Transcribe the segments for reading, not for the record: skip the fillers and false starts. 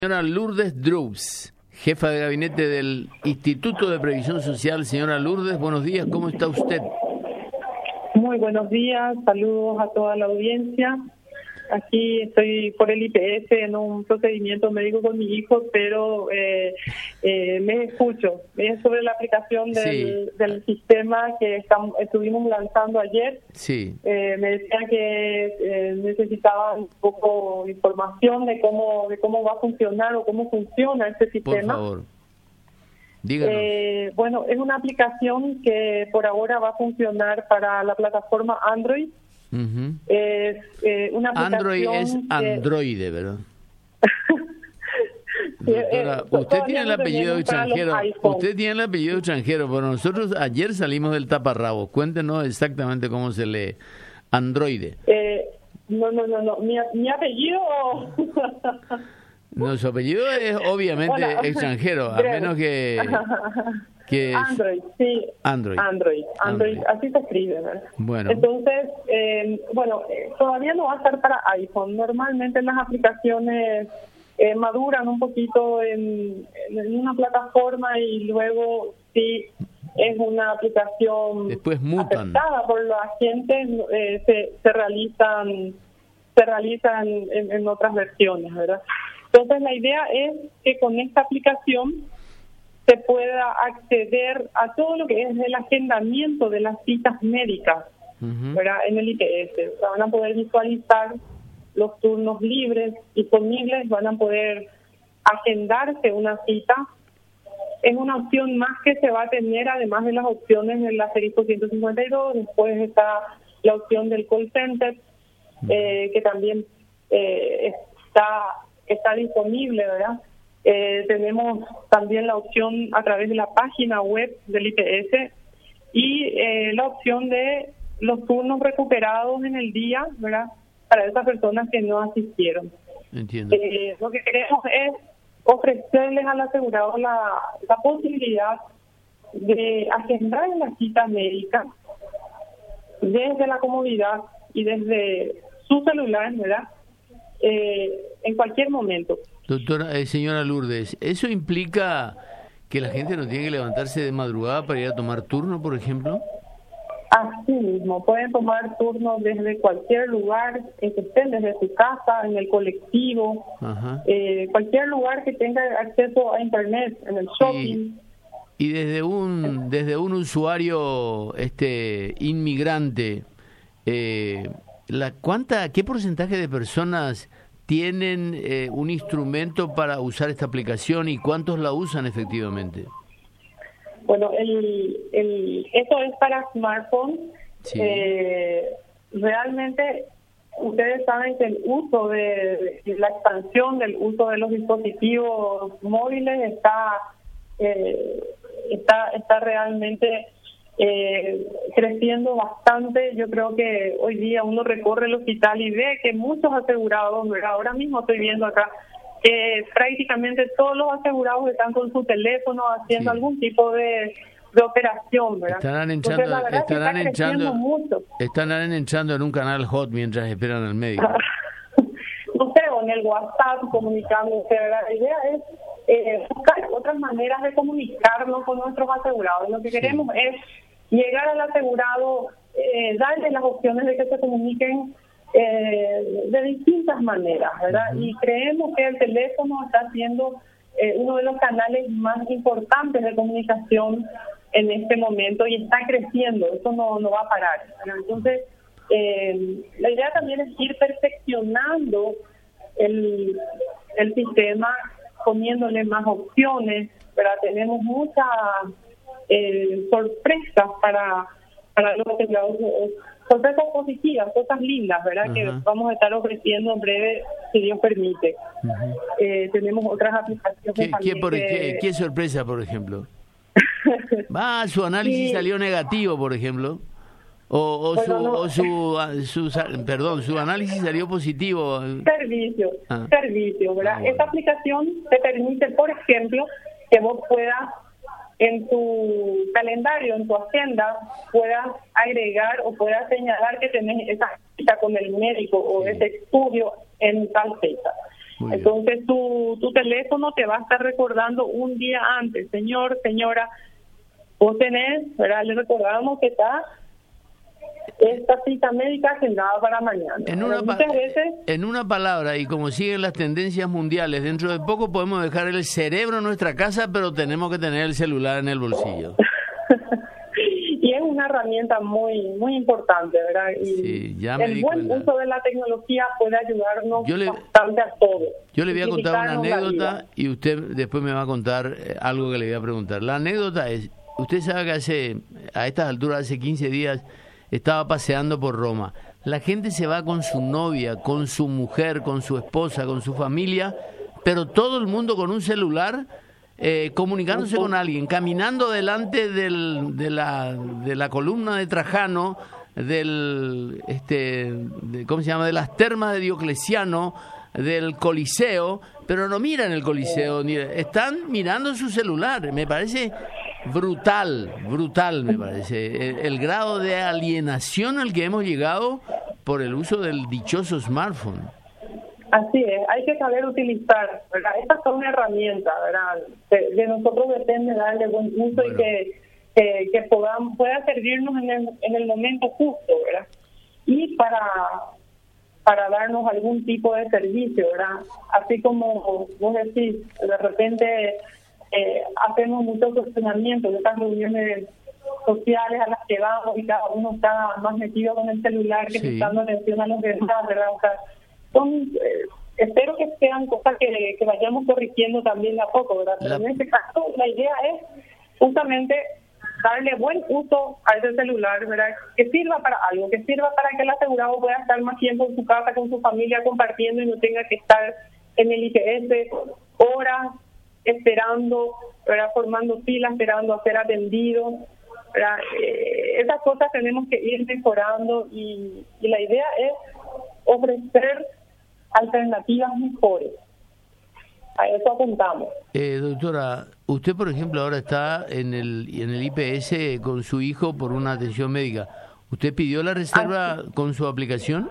Señora Lourdes Drous, jefa de gabinete del Instituto de Previsión Social. Señora Lourdes, buenos días, ¿cómo está usted? Muy buenos días, saludos a toda la audiencia. Aquí estoy por el IPS en un procedimiento médico con mi hijo, pero me escucho. Es sobre la aplicación del sistema que estuvimos lanzando ayer. Sí. Me decían que necesitaban un poco de información de cómo va a funcionar o cómo funciona este sistema. Por favor, díganos. Bueno, es una aplicación que por ahora va a funcionar para la plataforma Android. Uh-huh. Es una aplicación Android es Android, ¿verdad? Sí, doctora, usted tiene el apellido extranjero. Usted tiene el apellido extranjero, pero nosotros ayer salimos del taparrabos. Cuéntenos exactamente cómo se lee Android. No. Mi apellido. No, su apellido es obviamente extranjero, a menos que Android, sí. Android, así se escribe, ¿verdad? Bueno. Entonces, todavía no va a estar para iPhone. Normalmente las aplicaciones maduran un poquito en una plataforma y luego sí es una aplicación después mutan. aceptada por los agentes, se realizan en otras versiones, ¿verdad? Entonces la idea es que con esta aplicación se pueda acceder a todo lo que es el agendamiento de las citas médicas, uh-huh, ¿verdad? En el IPS. O sea, van a poder visualizar los turnos libres disponibles, van a poder agendarse una cita. Es una opción más que se va a tener, además de las opciones del asterisco 152. Después está la opción del call center, que también está disponible, ¿verdad? Tenemos también la opción a través de la página web del IPS y la opción de los turnos recuperados en el día, ¿verdad? Para esas personas que no asistieron. Entiendo. Lo que queremos es ofrecerles al asegurado la posibilidad de agendar la cita médica desde la comodidad y desde su celular, ¿verdad? En cualquier momento. Doctora, señora Lourdes, ¿eso implica que la gente no tiene que levantarse de madrugada para ir a tomar turno, por ejemplo? Así mismo, pueden tomar turno desde cualquier lugar que estén, desde su casa, en el colectivo, cualquier lugar que tenga acceso a internet, en el shopping. Y desde un usuario inmigrante, ¿qué porcentaje de personas tienen un instrumento para usar esta aplicación y cuántos la usan efectivamente? Bueno, eso es para smartphone. Sí. Realmente ustedes saben que el uso de la expansión del uso de los dispositivos móviles está realmente creciendo bastante. Yo creo que hoy día uno recorre el hospital y ve que muchos asegurados, ¿verdad? Ahora mismo estoy viendo acá que prácticamente todos los asegurados están con su teléfono haciendo algún tipo de operación, ¿verdad? Estarán entrando en un canal hot mientras esperan al médico. No sé, o en el WhatsApp comunicándose, ¿verdad? La idea es buscar otras maneras de comunicarnos con nuestros asegurados. Lo que queremos es llegar al asegurado, darle las opciones de que se comuniquen de distintas maneras, ¿verdad? Uh-huh. Y creemos que el teléfono está siendo uno de los canales más importantes de comunicación en este momento y está creciendo, eso no va a parar, ¿verdad? Entonces, la idea también es ir perfeccionando el sistema, poniéndole más opciones, ¿verdad? Tenemos muchas sorpresas para los asegurados, sorpresas positivas, cosas lindas, ¿verdad? Uh-huh. Que vamos a estar ofreciendo en breve, si Dios permite. Uh-huh. Tenemos otras aplicaciones también. ¿Qué sorpresa, por ejemplo? Su análisis salió negativo, por ejemplo. Su análisis salió positivo. Servicio, ¿verdad? Bueno. Esta aplicación te permite, por ejemplo, que vos puedas en tu calendario, en tu agenda, puedas agregar o puedas señalar que tenés esa cita con el médico o ese estudio en tal fecha. Entonces tu teléfono te va a estar recordando un día antes, señor, señora, vos tenés, ¿verdad? Le recordamos que está esta cita médica agendada para mañana. En una palabra, y como siguen las tendencias mundiales, dentro de poco podemos dejar el cerebro en nuestra casa, pero tenemos que tener el celular en el bolsillo. Y es una herramienta muy muy importante, ¿verdad? Y sí, ya me el buen uso de la tecnología puede ayudarnos bastante a todos. Yo le voy a contar una anécdota y usted después me va a contar algo que le voy a preguntar. La anécdota es, usted sabe que a estas alturas, hace 15 días, estaba paseando por Roma. La gente se va con su novia, con su mujer, con su esposa, con su familia, pero todo el mundo con un celular comunicándose con alguien, caminando delante de la columna de Trajano, ¿cómo se llama? De las termas de Diocleciano, del Coliseo, pero no miran el Coliseo, están mirando su celular. Me parece brutal me parece el grado de alienación al que hemos llegado por el uso del dichoso smartphone. Así es, hay que saber utilizar, ¿verdad? Estas son herramientas, ¿verdad? De nosotros depende darle buen uso y que pueda servirnos en el momento justo, ¿verdad? Y para darnos algún tipo de servicio, ¿verdad? Así como vos decís, de repente hacemos muchos cuestionamientos de estas reuniones sociales a las que vamos y cada uno está más metido con el celular que prestando atención a los demás, ¿verdad? O sea, espero que sean cosas que vayamos corrigiendo también de a poco, ¿verdad? Pero en este caso la idea es justamente darle buen uso a ese celular, ¿verdad? Que sirva para algo, que sirva para que el asegurado pueda estar más tiempo en su casa con su familia compartiendo y no tenga que estar en el IPS horas esperando, ¿verdad? Formando filas, esperando a ser atendido, ¿verdad? Esas cosas tenemos que ir mejorando y la idea es ofrecer alternativas mejores. A eso apuntamos. Doctora, usted por ejemplo ahora está en el IPS con su hijo por una atención médica. ¿Usted pidió la reserva con su aplicación?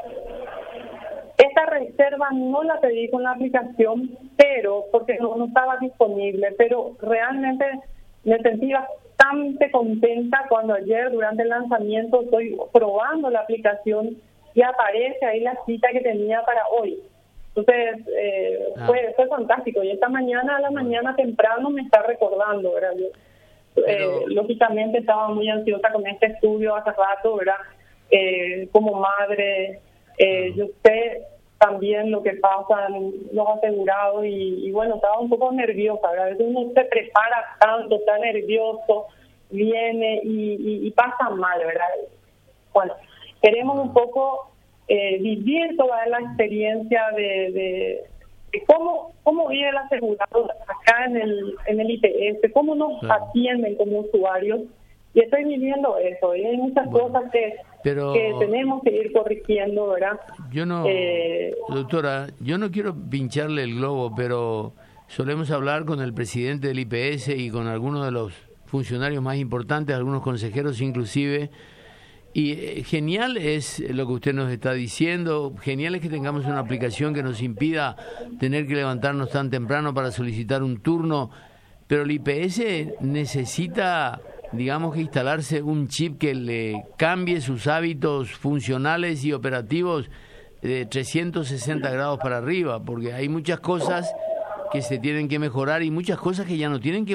Esta reserva no la pedí con la aplicación, pero porque no estaba disponible, pero realmente me sentí bastante contenta cuando ayer durante el lanzamiento estoy probando la aplicación y aparece ahí la cita que tenía para hoy. Entonces, fue fantástico. Y esta mañana, a la mañana temprano, me está recordando, ¿verdad? Yo, lógicamente, estaba muy ansiosa con este estudio hace rato, ¿verdad? Como madre, yo sé también lo que pasan los asegurados y bueno, estaba un poco nerviosa, ¿verdad? A veces uno se prepara tanto, está nervioso, viene y pasa mal, ¿verdad? Bueno, queremos un poco vivir toda la experiencia de cómo vive el asegurado acá en el IPS, cómo nos atienden como usuarios, y estoy viviendo eso, y hay muchas cosas que tenemos que ir corrigiendo, ¿verdad? Doctora, yo no quiero pincharle el globo, pero solemos hablar con el presidente del IPS y con algunos de los funcionarios más importantes, algunos consejeros inclusive. Y genial es lo que usted nos está diciendo, genial es que tengamos una aplicación que nos impida tener que levantarnos tan temprano para solicitar un turno, pero el IPS necesita, digamos, que instalarse un chip que le cambie sus hábitos funcionales y operativos de 360 grados para arriba, porque hay muchas cosas que se tienen que mejorar y muchas cosas que ya no tienen que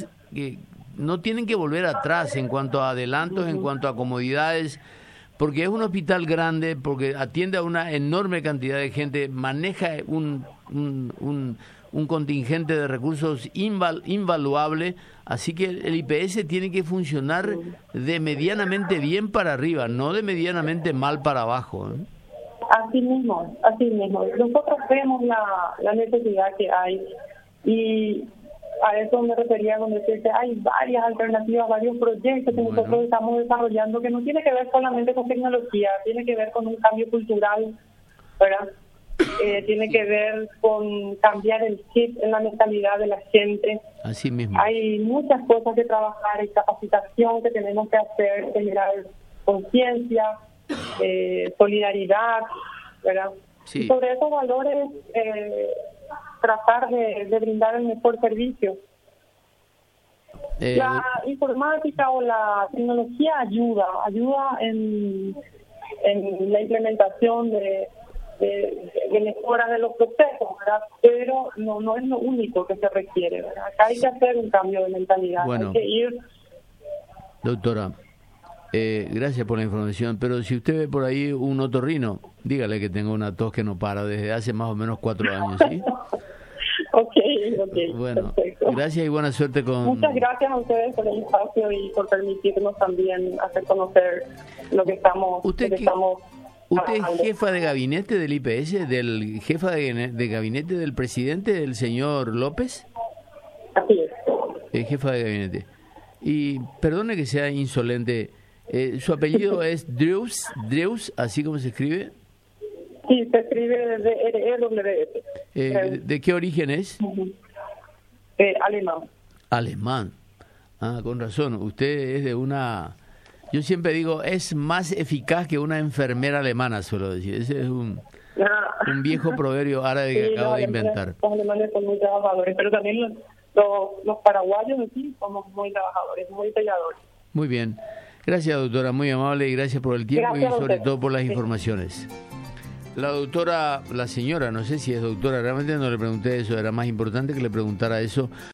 volver atrás en cuanto a adelantos, en cuanto a comodidades, porque es un hospital grande, porque atiende a una enorme cantidad de gente, maneja un contingente de recursos invaluable, así que el IPS tiene que funcionar de medianamente bien para arriba, no de medianamente mal para abajo, ¿eh? Así mismo. Nosotros vemos la necesidad que hay y a eso me refería con decir que hay varias alternativas, varios proyectos que nosotros estamos desarrollando que no tiene que ver solamente con tecnología, tiene que ver con un cambio cultural, ¿verdad? Tiene que ver con cambiar el chip en la mentalidad de la gente. Así mismo. Hay muchas cosas que trabajar, hay capacitación que tenemos que hacer, generar conciencia, solidaridad, ¿verdad? Sí. Y sobre esos valores, tratar de brindar el mejor servicio. La informática o la tecnología ayuda en la implementación de mejoras de los procesos, ¿verdad? Pero no es lo único que se requiere, ¿verdad? Acá hay que hacer un cambio de mentalidad. Bueno, hay que ir. Doctora, gracias por la información, pero si usted ve por ahí un otorrino, dígale que tengo una tos que no para desde hace más o menos 4 años, ¿sí? Ok, bueno, perfecto. Gracias y buena suerte con... Muchas gracias a ustedes por el espacio y por permitirnos también hacer conocer lo que estamos... ¿Usted es jefa de gabinete del IPS, del jefa de gabinete del presidente, el señor López? Así es. Jefa de gabinete. Y perdone que sea insolente, ¿su apellido es Dreus, así como se escribe? Sí, se escribe D-R-E-W-S. ¿De qué origen es? Alemán. Alemán. Ah, con razón. Usted es de una... Yo siempre digo, es más eficaz que una enfermera alemana, suelo decir. Ese es un viejo proverbio árabe que acabo de inventar. Los alemanes son muy trabajadores, pero también los paraguayos aquí somos muy trabajadores, muy peleadores. Muy bien. Gracias, doctora, muy amable, y gracias por el tiempo y sobre todo por las informaciones. La doctora, la señora, no sé si es doctora, realmente no le pregunté eso, era más importante que le preguntara eso.